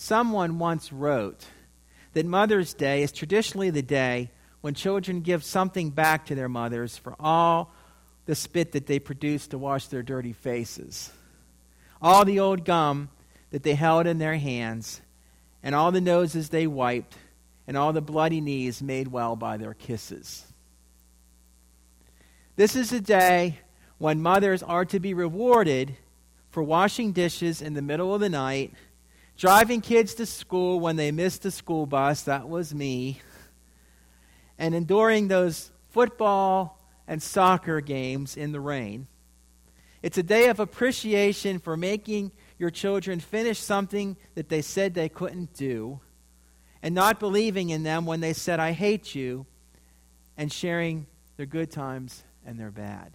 Someone once wrote that Mother's Day is traditionally the day when children give something back to their mothers for all the spit that they produce to wash their dirty faces, all the old gum that they held in their hands, and all the noses they wiped, and all the bloody knees made well by their kisses. This is a day when mothers are to be rewarded for washing dishes in the middle of the night, driving kids to school when they missed the school bus, that was me, and enduring those football and soccer games in the rain. It's a day of appreciation for making your children finish something that they said they couldn't do, and not believing in them when they said, "I hate you," and sharing their good times and their bad.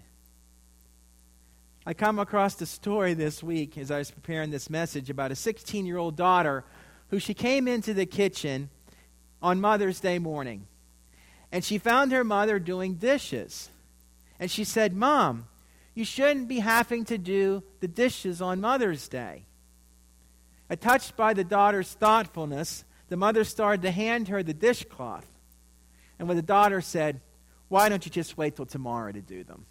I come across a story this week as I was preparing this message about a 16-year-old daughter who she came into the kitchen on Mother's Day morning. And she found her mother doing dishes. And she said, "Mom, you shouldn't be having to do the dishes on Mother's Day." Touched by the daughter's thoughtfulness, the mother started to hand her the dishcloth. And when the daughter said, "Why don't you just wait till tomorrow to do them?"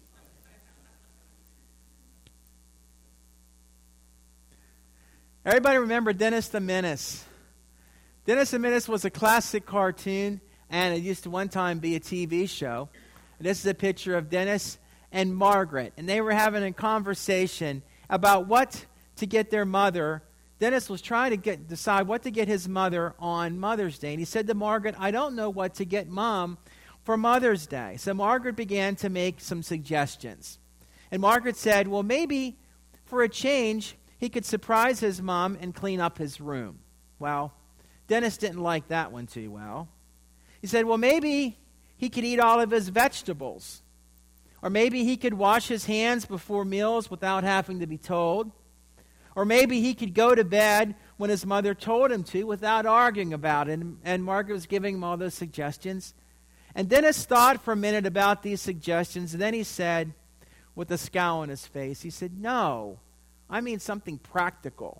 Everybody remember Dennis the Menace? Dennis the Menace was a classic cartoon, and it used to one time be a TV show. And this is a picture of Dennis and Margaret, and they were having a conversation about what to get their mother. Dennis was trying to decide what to get his mother on Mother's Day, and he said to Margaret, "I don't know what to get Mom for Mother's Day." So Margaret began to make some suggestions. And Margaret said, "Well, maybe for a change, he could surprise his mom and clean up his room." Well, Dennis didn't like that one too well. He said, "Well, maybe he could eat all of his vegetables. Or maybe he could wash his hands before meals without having to be told. Or maybe he could go to bed when his mother told him to without arguing about it." And Margaret was giving him all those suggestions. And Dennis thought for a minute about these suggestions, and then he said, with a scowl on his face, he said, "No, I mean something practical."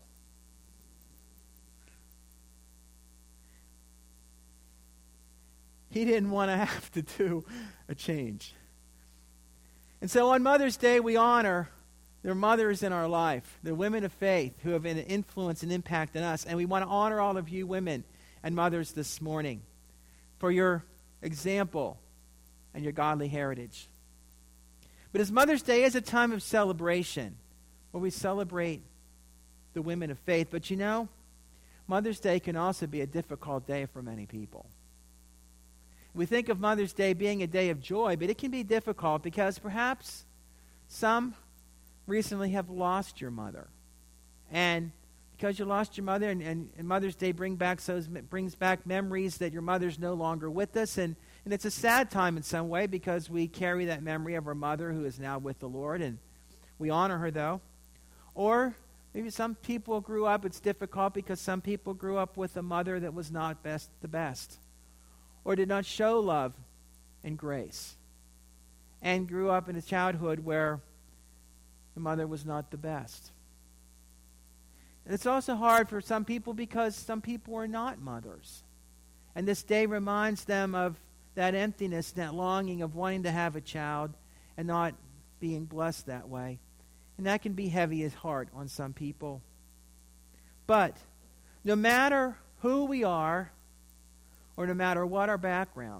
He didn't want to have to do a change. And so on Mother's Day, we honor their mothers in our life, the women of faith who have an influence and impact on us. And we want to honor all of you women and mothers this morning for your example and your godly heritage. But as Mother's Day is a time of celebration, where we celebrate the women of faith. But you know, Mother's Day can also be a difficult day for many people. We think of Mother's Day being a day of joy, but it can be difficult because perhaps some recently have lost your mother. And because you lost your mother, and Mother's Day brings back memories that your mother's no longer with us. And it's a sad time in some way because we carry that memory of our mother who is now with the Lord, and we honor her though. Or maybe some people grew up, it's difficult because some people grew up with a mother that was not the best, or did not show love and grace, and grew up in a childhood where the mother was not the best. And it's also hard for some people because some people are not mothers. And this day reminds them of that emptiness, that longing of wanting to have a child and not being blessed that way. And that can be heavy at heart on some people. But no matter who we are, or no matter what our background,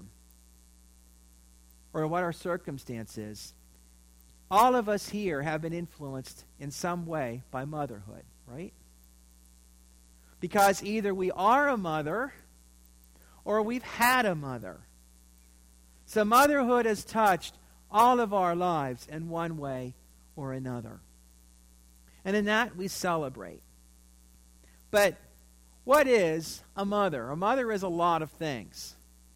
or what our circumstance is, all of us here have been influenced in some way by motherhood, right? Because either we are a mother, or we've had a mother. So motherhood has touched all of our lives in one way or another. And in that we celebrate. But what is a mother? A mother is a lot of things.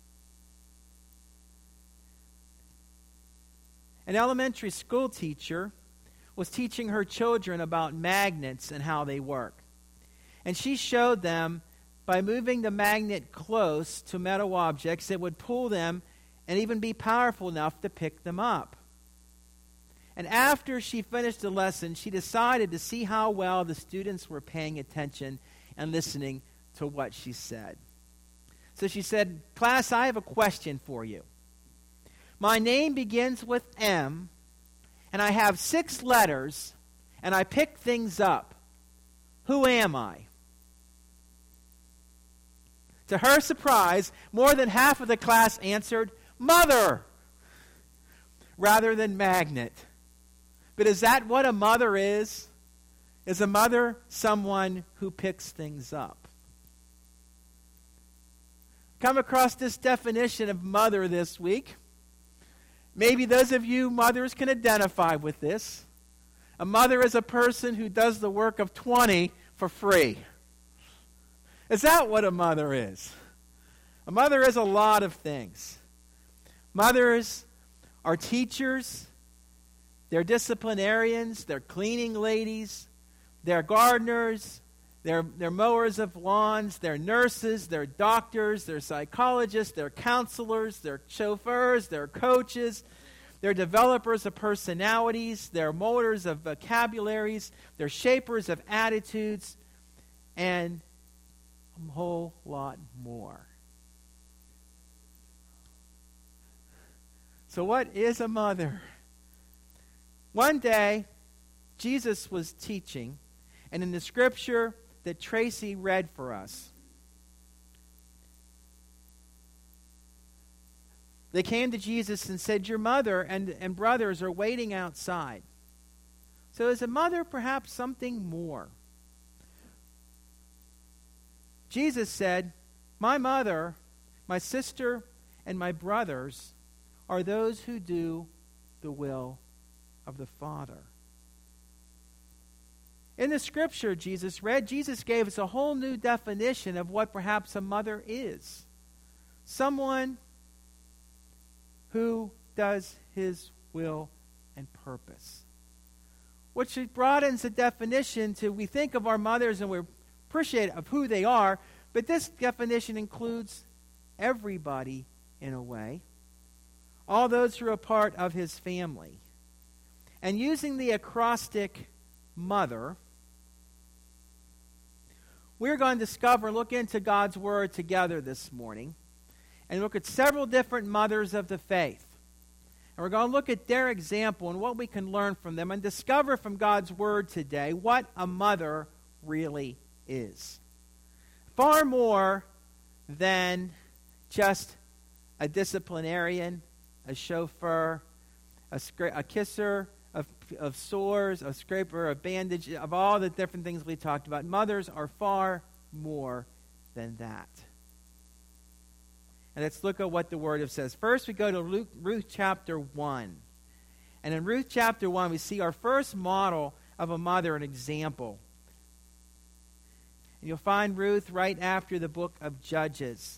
An elementary school teacher was teaching her children about magnets and how they work. And she showed them by moving the magnet close to metal objects, it would pull them and even be powerful enough to pick them up. And after she finished the lesson, she decided to see how well the students were paying attention and listening to what she said. So she said, "Class, I have a question for you. My name begins with M, and I have 6 letters, and I pick things up. Who am I?" To her surprise, more than half of the class answered, "Mother," rather than magnet. But is that what a mother is? Is a mother someone who picks things up? Come across this definition of mother this week. Maybe those of you mothers can identify with this. A mother is a person who does the work of 20 for free. Is that what a mother is? A mother is a lot of things. Mothers are teachers, they're disciplinarians, they're cleaning ladies, they're gardeners, they're mowers of lawns, they're nurses, they're doctors, they're psychologists, they're counselors, they're chauffeurs, they're coaches, they're developers of personalities, they're molders of vocabularies, they're shapers of attitudes, and a whole lot more. So what is a mother? One day, Jesus was teaching, and in the scripture that Tracy read for us, they came to Jesus and said, "Your mother and brothers are waiting outside." So is a mother perhaps something more? Jesus said, "My mother, my sister, and my brothers are those who do the will of the Father." In the scripture Jesus read, Jesus gave us a whole new definition of what perhaps a mother is. Someone who does his will and purpose. Which broadens the definition to, we think of our mothers and we're appreciative of who they are, but this definition includes everybody in a way. All those who are a part of his family. And using the acrostic mother, we're going to discover and look into God's Word together this morning and look at several different mothers of the faith. And we're going to look at their example and what we can learn from them and discover from God's Word today what a mother really is. Far more than just a disciplinarian, a chauffeur, a kisser of sores, a scraper of bandage, of all the different things we talked about. Mothers are far more than that. And let's look at what the Word says. First, we go to Ruth chapter 1. And in Ruth chapter 1, we see our first model of a mother, an example. And you'll find Ruth right after the book of Judges.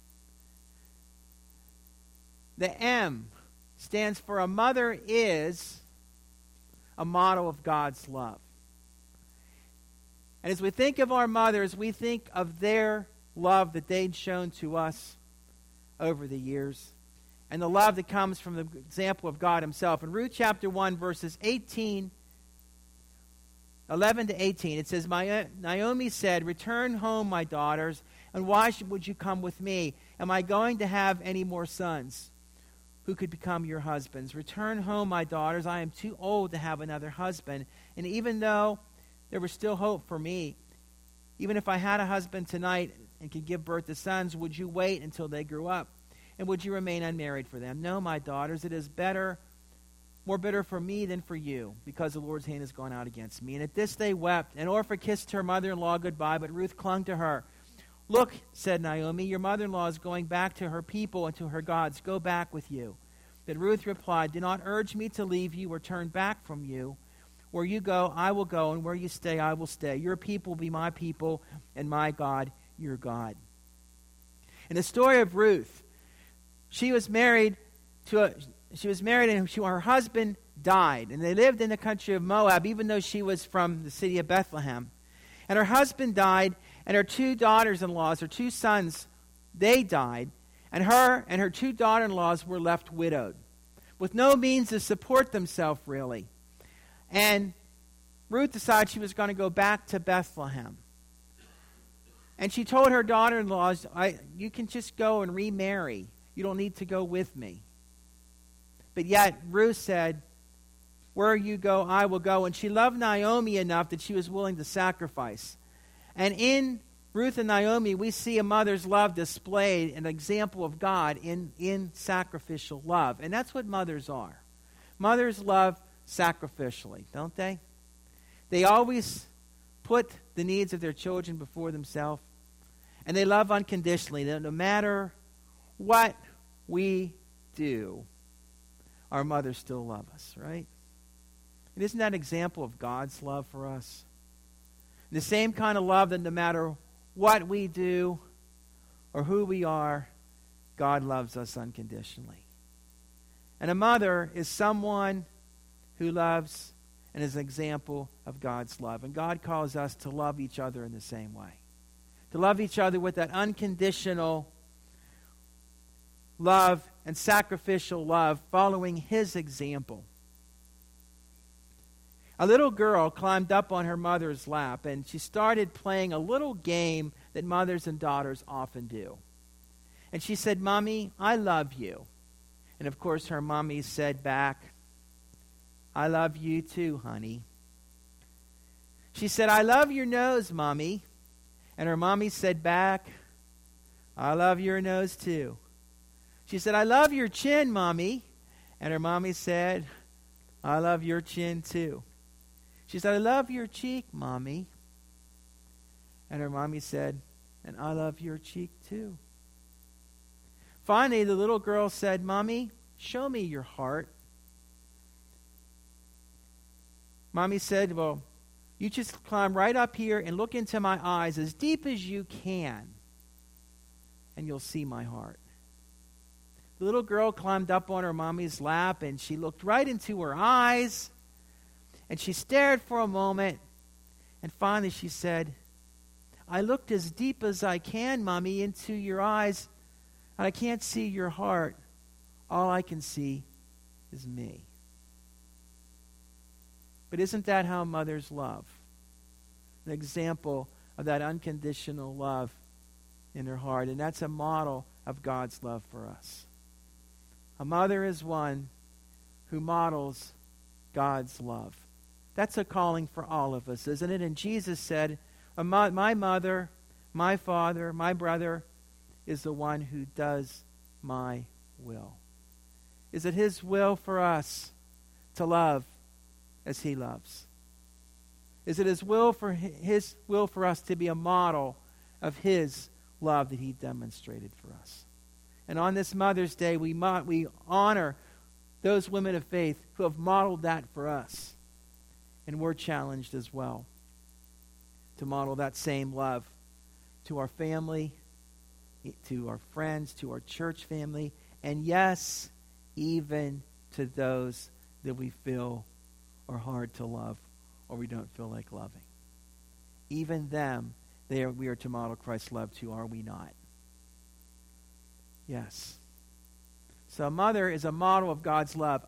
The M stands for a mother is a model of God's love. And as we think of our mothers, we think of their love that they'd shown to us over the years and the love that comes from the example of God himself. In Ruth chapter 1, verses 11 to 18, it says, Naomi said, "Return home, my daughters, and why would you come with me? Am I going to have any more sons who could become your husbands? Return home, my daughters. I am too old to have another husband. And even though there was still hope for me, even if I had a husband tonight and could give birth to sons, would you wait until they grew up? And would you remain unmarried for them? No, my daughters, it is more bitter for me than for you, because the Lord's hand has gone out against me." And at this they wept. And Orpah kissed her mother-in-law goodbye, but Ruth clung to her. "Look," said Naomi, "your mother-in-law is going back to her people and to her gods. Go back with you." But Ruth replied, "Do not urge me to leave you or turn back from you. Where you go, I will go, and where you stay, I will stay. Your people will be my people, and my God, your God." In the story of Ruth, she was married and her husband died. And they lived in the country of Moab, even though she was from the city of Bethlehem. And her husband died, and her 2 daughters-in-laws, her 2 sons, they died. And her 2 daughter-in-laws were left widowed, with no means to support themselves, really. And Ruth decided she was going to go back to Bethlehem. And she told her daughter-in-laws, you can just go and remarry. You don't need to go with me. But yet Ruth said, where you go, I will go. And she loved Naomi enough that she was willing to sacrifice. And in Ruth and Naomi, we see a mother's love displayed, an example of God in sacrificial love. And that's what mothers are. Mothers love sacrificially, don't they? They always put the needs of their children before themselves. And they love unconditionally. No matter what we do, our mothers still love us, right? And isn't that an example of God's love for us? The same kind of love that no matter what we do or who we are, God loves us unconditionally. And a mother is someone who loves and is an example of God's love. And God calls us to love each other in the same way. To love each other with that unconditional love and sacrificial love, following His example. A little girl climbed up on her mother's lap, and she started playing a little game that mothers and daughters often do. And she said, "Mommy, I love you." And of course, her mommy said back, "I love you too, honey." She said, "I love your nose, Mommy." And her mommy said back, "I love your nose too." She said, "I love your chin, Mommy." And her mommy said, "I love your chin too." She said, "I love your cheek, Mommy." And her mommy said, "And I love your cheek too." Finally, the little girl said, "Mommy, show me your heart." Mommy said, "Well, you just climb right up here and look into my eyes as deep as you can, and you'll see my heart." The little girl climbed up on her mommy's lap, and she looked right into her eyes, and she stared for a moment, and finally she said, "I looked as deep as I can, Mommy, into your eyes, and I can't see your heart. All I can see is me." But isn't that how mothers love? An example of that unconditional love in her heart. And that's a model of God's love for us. A mother is one who models God's love. That's a calling for all of us, isn't it? And Jesus said, my mother, my father, my brother is the one who does my will. Is it His will for us to love as He loves? Is it His will for us to be a model of His love that He demonstrated for us? And on this Mother's Day, we honor those women of faith who have modeled that for us. And we're challenged as well to model that same love to our family, to our friends, to our church family, and yes, even to those that we feel are hard to love or we don't feel like loving. Even them, we are to model Christ's love to, are we not? Yes. So a mother is a model of God's love.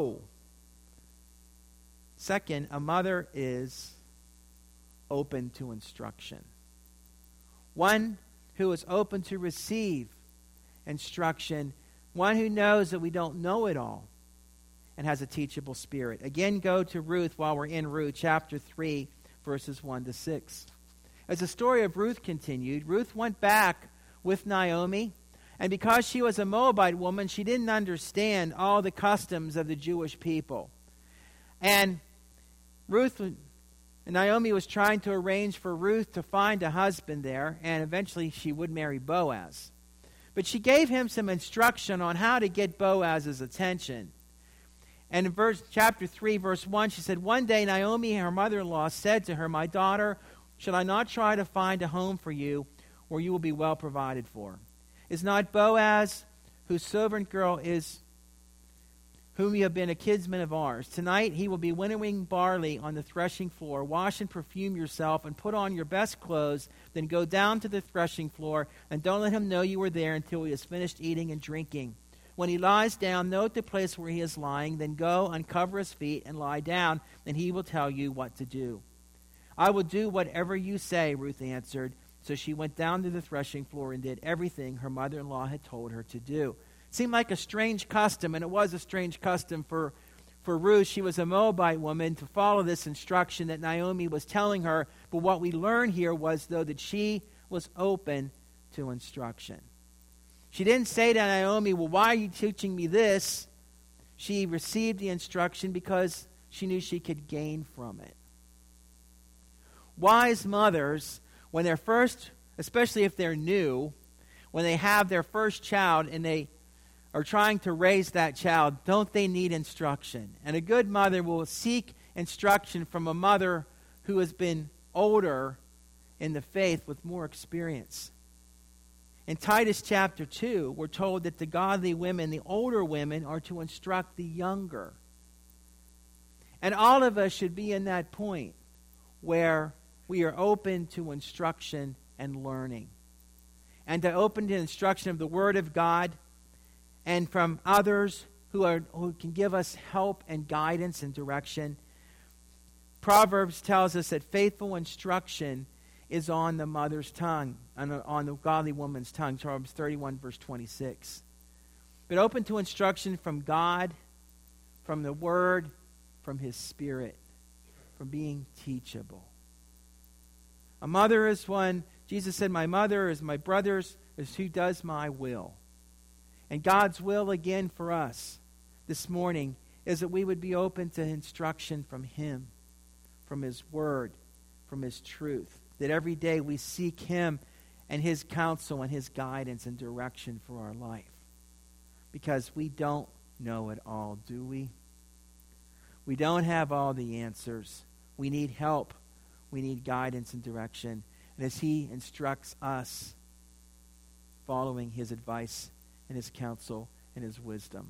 Second, a mother is open to instruction. One who is open to receive instruction. One who knows that we don't know it all and has a teachable spirit. Again, go to Ruth while we're in Ruth, chapter 3, verses 1 to 6. As the story of Ruth continued, Ruth went back with Naomi, and because she was a Moabite woman, she didn't understand all the customs of the Jewish people. And Naomi was trying to arrange for Ruth to find a husband there, and eventually she would marry Boaz. But she gave him some instruction on how to get Boaz's attention. And in chapter 3, verse 1, she said, "One day Naomi, her mother-in-law, said to her, My daughter, should I not try to find a home for you where you will be well provided for? Is not Boaz, whose servant girl is, whom you have been a kinsman of ours? Tonight he will be winnowing barley on the threshing floor. Wash and perfume yourself and put on your best clothes. Then go down to the threshing floor and don't let him know you were there until he has finished eating and drinking. When he lies down, note the place where he is lying. Then go, uncover his feet, and lie down, and he will tell you what to do." "I will do whatever you say," Ruth answered. So she went down to the threshing floor and did everything her mother-in-law had told her to do. It seemed like a strange custom, and it was a strange custom for Ruth. She was a Moabite woman to follow this instruction that Naomi was telling her. But what we learn here was, though, that she was open to instruction. She didn't say to Naomi, well, why are you teaching me this? She received the instruction because she knew she could gain from it. Wise mothers, when they're first, especially if they're new, when they have their first child and they are trying to raise that child, don't they need instruction? And a good mother will seek instruction from a mother who has been older in the faith with more experience. In Titus chapter 2, we're told that the godly women, the older women, are to instruct the younger. And all of us should be in that point where we are open to instruction and learning. And to open to instruction of the Word of God and from others who can give us help and guidance and direction. Proverbs tells us that faithful instruction is on the mother's tongue, on the godly woman's tongue. Proverbs 31, verse 26. But open to instruction from God, from the Word, from His Spirit, from being teachable. A mother is one, Jesus said, my mother is my brothers, is who does my will. And God's will again for us this morning is that we would be open to instruction from Him, from His Word, from His truth. That every day we seek Him and His counsel and His guidance and direction for our life. Because we don't know it all, do we? We don't have all the answers. We need help. We need guidance and direction. And as He instructs us, following His advice and His counsel and His wisdom.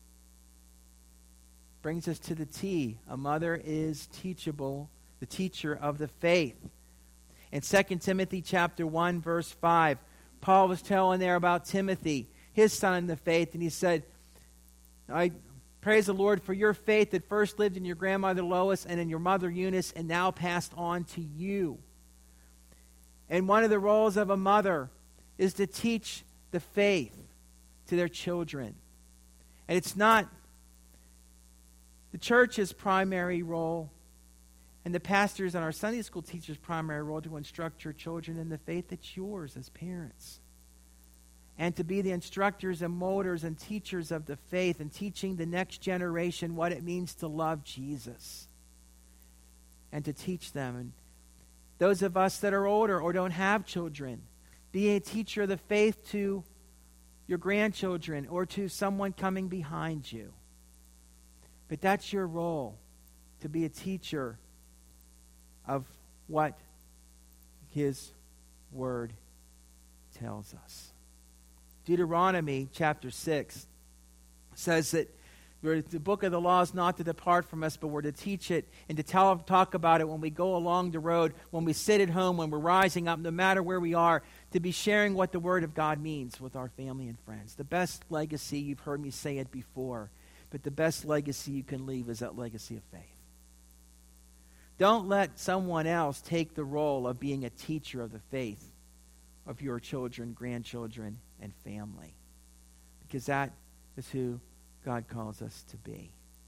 Brings us to the T. A mother is teachable, the teacher of the faith. In 2 Timothy chapter 1, verse 5, Paul was telling there about Timothy, his son in the faith, and he said, I praise the Lord for your faith that first lived in your grandmother Lois and in your mother Eunice and now passed on to you. And one of the roles of a mother is to teach the faith to their children. And it's not the church's primary role and the pastors and our Sunday school teachers' primary role to instruct your children in the faith. It's yours as parents. And to be the instructors and molders and teachers of the faith and teaching the next generation what it means to love Jesus. And to teach them. And those of us that are older or don't have children, be a teacher of the faith to your grandchildren or to someone coming behind you. But that's your role, to be a teacher of what His Word tells us. Deuteronomy chapter 6 says that the book of the law is not to depart from us, but we're to teach it and to talk about it when we go along the road, when we sit at home, when we're rising up, no matter where we are, to be sharing what the Word of God means with our family and friends. The best legacy, you've heard me say it before, but the best legacy you can leave is that legacy of faith. Don't let someone else take the role of being a teacher of the faith of your children, grandchildren, and family. Because that is who God calls us to be.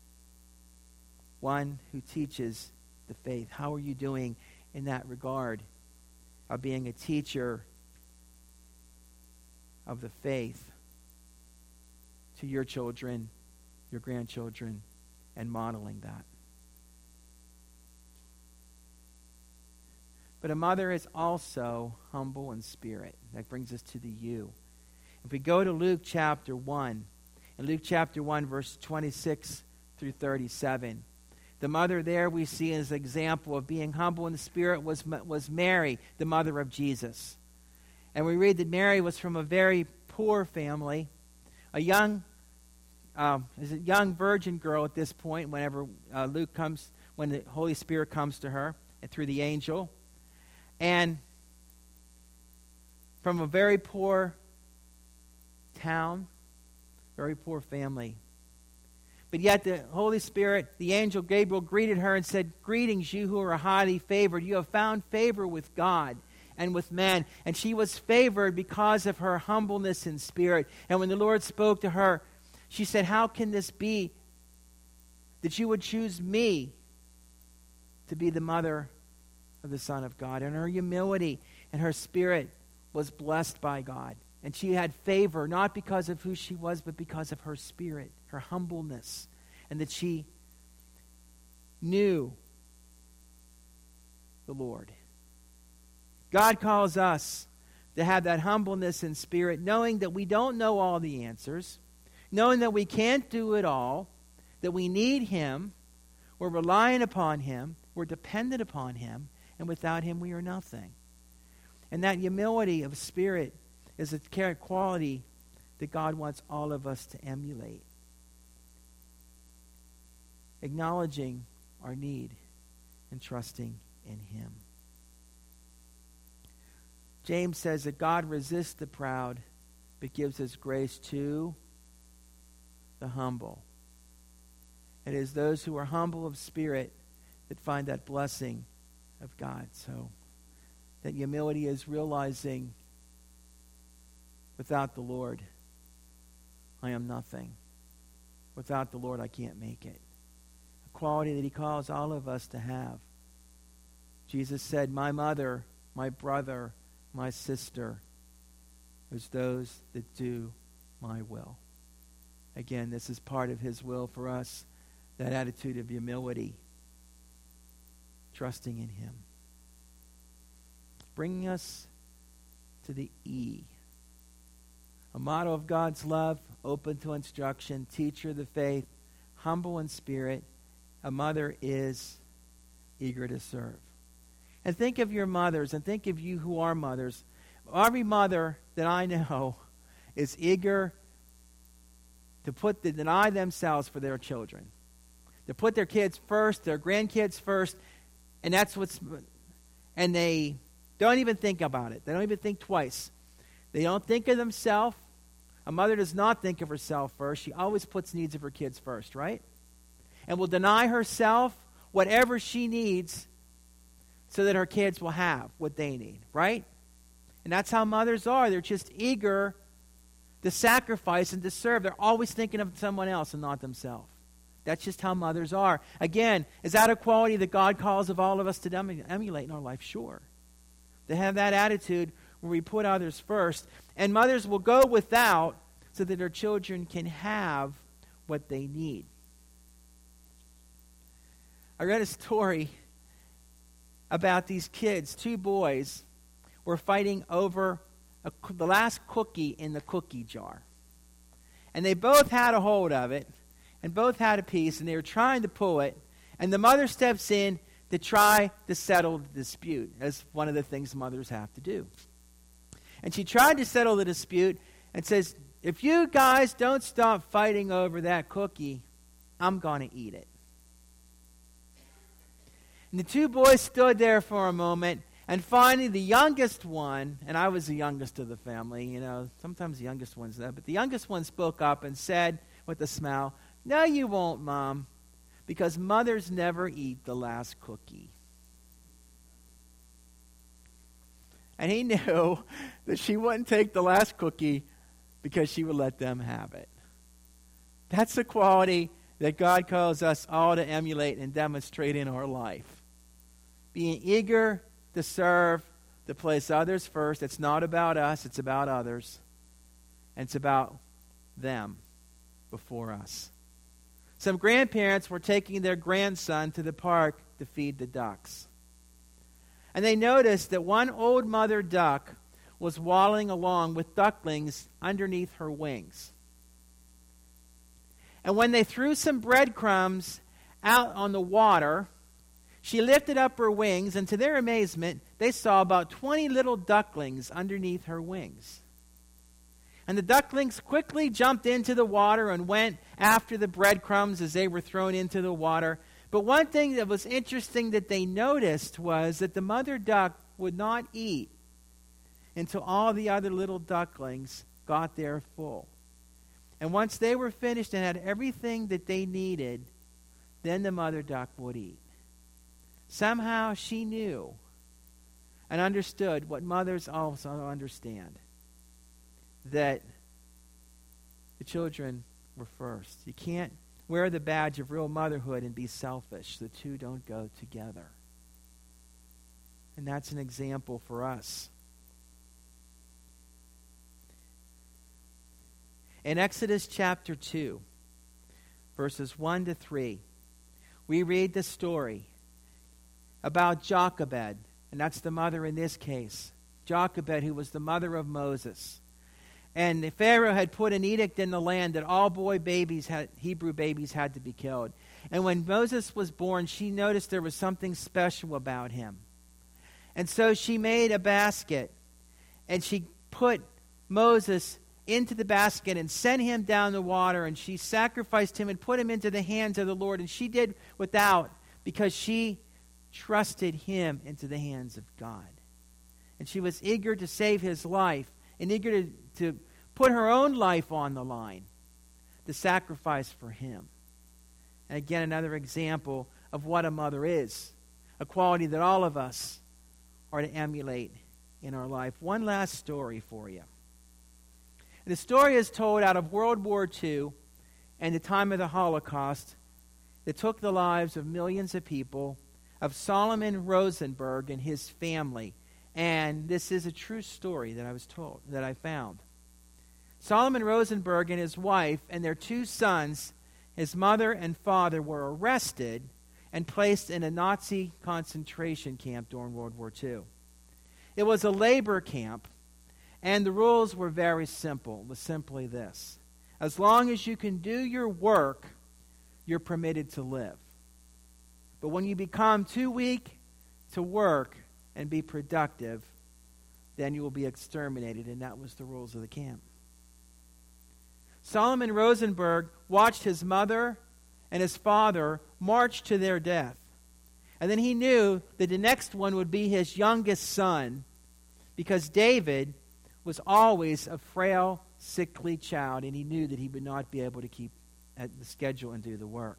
One who teaches the faith. How are you doing in that regard of being a teacher of the faith to your children, your grandchildren, and modeling that? But a mother is also humble in spirit. That brings us to the you. If we go to Luke chapter 1, in Luke chapter 1, verse 26 through 37, the mother there we see as an example of being humble in the spirit was Mary, the mother of Jesus. And we read that Mary was from a very poor family, a young virgin girl at this point, whenever when the Holy Spirit comes to her and through the angel. And from a very poor town, very poor family. But yet the Holy Spirit, the angel Gabriel, greeted her and said, "Greetings, you who are highly favored. You have found favor with God." and with men. And she was favored because of her humbleness in spirit. And when the Lord spoke to her, she said, how can this be that you would choose me to be the mother of the Son of God? And her humility and her spirit was blessed by God. And she had favor, not because of who she was, but because of her spirit, her humbleness, and that she knew the Lord. God calls us to have that humbleness in spirit, knowing that we don't know all the answers, knowing that we can't do it all, that we need Him, we're relying upon Him, we're dependent upon Him, and without Him we are nothing. And that humility of spirit is a quality that God wants all of us to emulate. Acknowledging our need and trusting in Him. James says that God resists the proud, but gives His grace to the humble. It is those who are humble of spirit that find that blessing of God. So that humility is realizing, without the Lord, I am nothing. Without the Lord, I can't make it. A quality that He calls all of us to have. Jesus said, my mother, my brother, my sister is those that do my will. Again, this is part of His will for us, that attitude of humility, trusting in Him. Bringing us to the E. A model of God's love, open to instruction, teacher of the faith, humble in spirit. A mother is eager to serve. And think of your mothers, and think of you who are mothers. Every mother that I know is eager to deny themselves for their children. To put their kids first, their grandkids first, and and they don't even think about it. They don't even think twice. They don't think of themselves. A mother does not think of herself first. She always puts needs of her kids first, right? And will deny herself whatever she needs so that her kids will have what they need, right? And that's how mothers are. They're just eager to sacrifice and to serve. They're always thinking of someone else and not themselves. That's just how mothers are. Again, is that a quality that God calls of all of us to emulate in our life? Sure. To have that attitude where we put others first. And mothers will go without so that their children can have what they need. I read a story about these kids. Two boys were fighting over the last cookie in the cookie jar. And they both had a hold of it, and both had a piece, and they were trying to pull it. And the mother steps in to try to settle the dispute, as one of the things mothers have to do. And she tried to settle the dispute and says, if you guys don't stop fighting over that cookie, I'm going to eat it. And the two boys stood there for a moment, and finally the youngest one, and I was the youngest of the family, sometimes the youngest one's there, but the youngest one spoke up and said with a smile, no, you won't, Mom, because mothers never eat the last cookie. And he knew that she wouldn't take the last cookie because she would let them have it. That's the quality that God calls us all to emulate and demonstrate in our life. Being eager to serve, to place others first. It's not about us, it's about others. And it's about them before us. Some grandparents were taking their grandson to the park to feed the ducks. And they noticed that one old mother duck was waddling along with ducklings underneath her wings. And when they threw some breadcrumbs out on the water, she lifted up her wings, and to their amazement, they saw about 20 little ducklings underneath her wings. And the ducklings quickly jumped into the water and went after the breadcrumbs as they were thrown into the water. But one thing that was interesting that they noticed was that the mother duck would not eat until all the other little ducklings got their full. And once they were finished and had everything that they needed, then the mother duck would eat. Somehow she knew and understood what mothers also understand, that the children were first. You can't wear the badge of real motherhood and be selfish. The two don't go together. And that's an example for us. In Exodus chapter 2, verses 1 to 3, we read the story about Jochebed, and that's the mother in this case. Jochebed, who was the mother of Moses. And the Pharaoh had put an edict in the land that all Hebrew babies had to be killed. And when Moses was born, she noticed there was something special about him. And so she made a basket, and she put Moses into the basket and sent him down the water, and she sacrificed him and put him into the hands of the Lord. And she did without, because she trusted him into the hands of God. And she was eager to save his life and eager to put her own life on the line, to sacrifice for him. And again, another example of what a mother is, a quality that all of us are to emulate in our life. One last story for you. The story is told out of World War II and the time of the Holocaust that took the lives of millions of people, of Solomon Rosenberg and his family. And this is a true story that I was told, that I found. Solomon Rosenberg and his wife and their two sons, his mother and father, were arrested and placed in a Nazi concentration camp during World War II. It was a labor camp, and the rules were very simple. It was simply this: as long as you can do your work, you're permitted to live. But when you become too weak to work and be productive, then you will be exterminated, and that was the rules of the camp. Solomon Rosenberg watched his mother and his father march to their death. And then he knew that the next one would be his youngest son, because David was always a frail, sickly child, and he knew that he would not be able to keep at the schedule and do the work.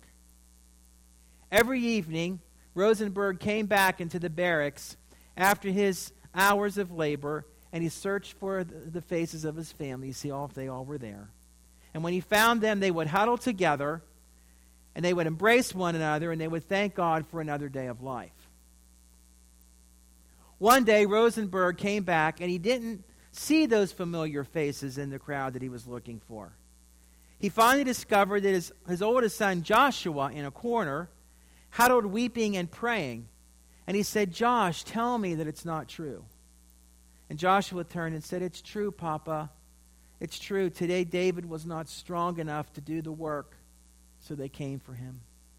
Every evening, Rosenberg came back into the barracks after his hours of labor, and he searched for the faces of his family to see if they all were there. And when he found them, they would huddle together, and they would embrace one another, and they would thank God for another day of life. One day, Rosenberg came back, and he didn't see those familiar faces in the crowd that he was looking for. He finally discovered that his oldest son, Joshua, in a corner, huddled weeping and praying. And he said, "Josh, tell me that it's not true." And Joshua turned and said, "It's true, Papa. It's true. Today David was not strong enough to do the work, so they came for him."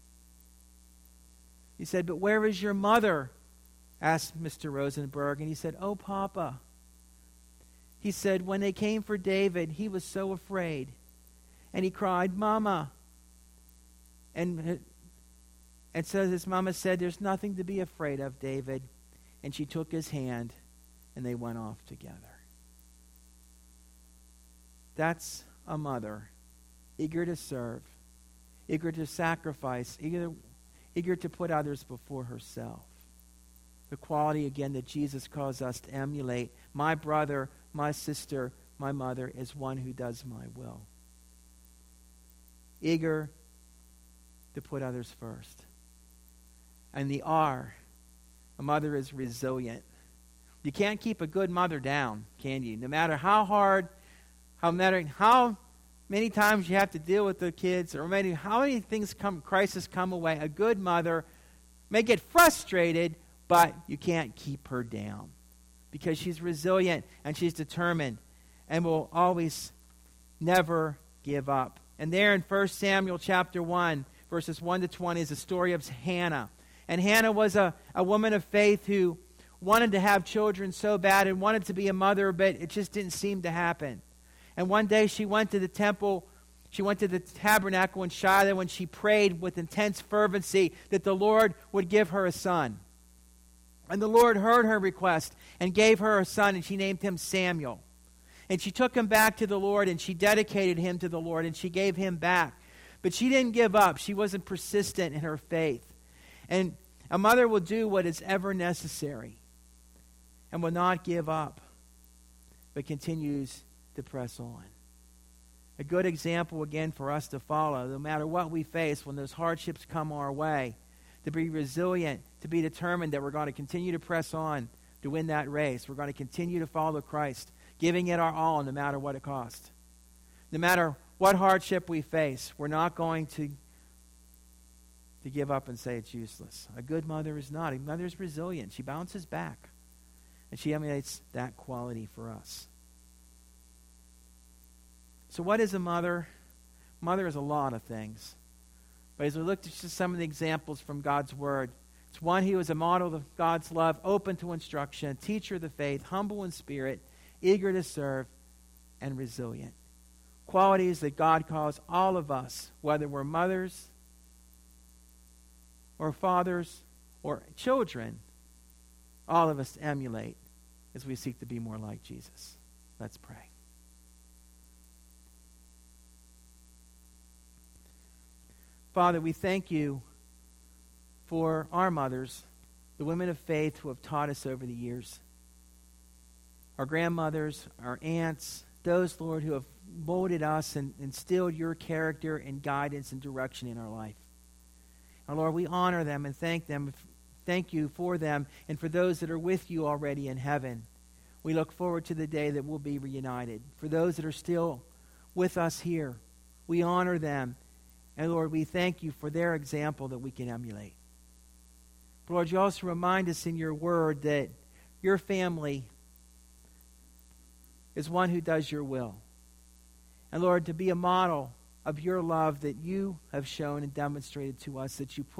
He said, "But where is your mother?" asked Mr. Rosenberg. And he said, "Oh, Papa." He said, "When they came for David, he was so afraid. And he cried, 'Mama.' And so his mama said, 'There's nothing to be afraid of, David.' And she took his hand, and they went off together." That's a mother, eager to serve, eager to sacrifice, eager to put others before herself. The quality, again, that Jesus calls us to emulate. My brother, my sister, my mother is one who does my will. Eager to put others first. And the R, a mother is resilient. You can't keep a good mother down, can you? No matter how hard, how many times you have to deal with the kids, or how many crises come away, a good mother may get frustrated, but you can't keep her down, because she's resilient and she's determined and will always never give up. And there in 1 Samuel chapter 1, verses 1 to 20 is the story of Hannah. And Hannah was a woman of faith who wanted to have children so bad and wanted to be a mother, but it just didn't seem to happen. And one day she went to the temple, she went to the tabernacle in Shiloh, and she prayed with intense fervency that the Lord would give her a son. And the Lord heard her request and gave her a son, and she named him Samuel. And she took him back to the Lord, and she dedicated him to the Lord, and she gave him back. But she didn't give up. She wasn't persistent in her faith. And a mother will do what is ever necessary. and will not give up, but continues to press on. A good example, again, for us to follow, no matter what we face when those hardships come our way, to be resilient, to be determined that we're going to continue to press on to win that race. We're going to continue to follow Christ, giving it our all no matter what it costs. No matter what hardship we face, we're not going to give up and say it's useless. A good mother is not. A mother is resilient. She bounces back. And she emulates that quality for us. So what is a mother? Mother is a lot of things. But as we look at just some of the examples from God's Word, it's one who is a model of God's love, open to instruction, teacher of the faith, humble in spirit, eager to serve, and resilient. Qualities that God calls all of us, whether we're mothers or fathers or children, all of us to emulate as we seek to be more like Jesus. Let's pray. Father, we thank you for our mothers, the women of faith who have taught us over the years. Our grandmothers, our aunts, those, Lord, who have molded us and instilled your character and guidance and direction in our life. And Lord, we honor them and thank them. Thank you for them and for those that are with you already in heaven. We look forward to the day that we'll be reunited. For those that are still with us here, we honor them. And Lord, we thank you for their example that we can emulate. But Lord, you also remind us in your word that your family is one who does your will. And Lord, to be a model of your love that you have shown and demonstrated to us, that you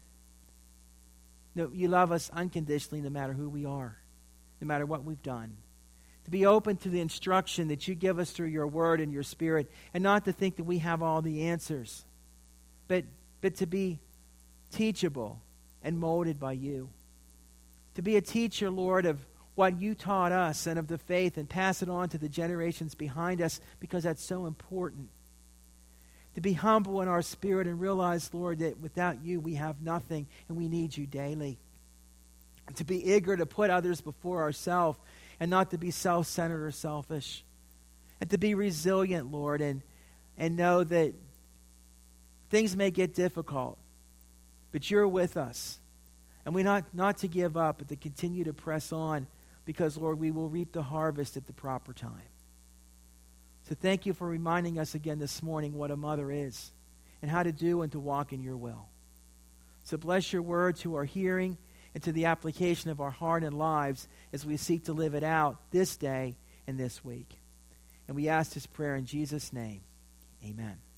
love us unconditionally no matter who we are, no matter what we've done. To be open to the instruction that you give us through your word and your spirit, and not to think that we have all the answers, but to be teachable and molded by you. To be a teacher, Lord, of what you taught us and of the faith, and pass it on to the generations behind us, because that's so important. To be humble in our spirit and realize, Lord, that without you we have nothing and we need you daily. And to be eager to put others before ourselves and not to be self-centered or selfish. And to be resilient, Lord, and know that things may get difficult, but you're with us. And we not to give up, but to continue to press on, because, Lord, we will reap the harvest at the proper time. So thank you for reminding us again this morning what a mother is and how to do and to walk in your will. So bless your word to our hearing and to the application of our heart and lives as we seek to live it out this day and this week. And we ask this prayer in Jesus' name. Amen.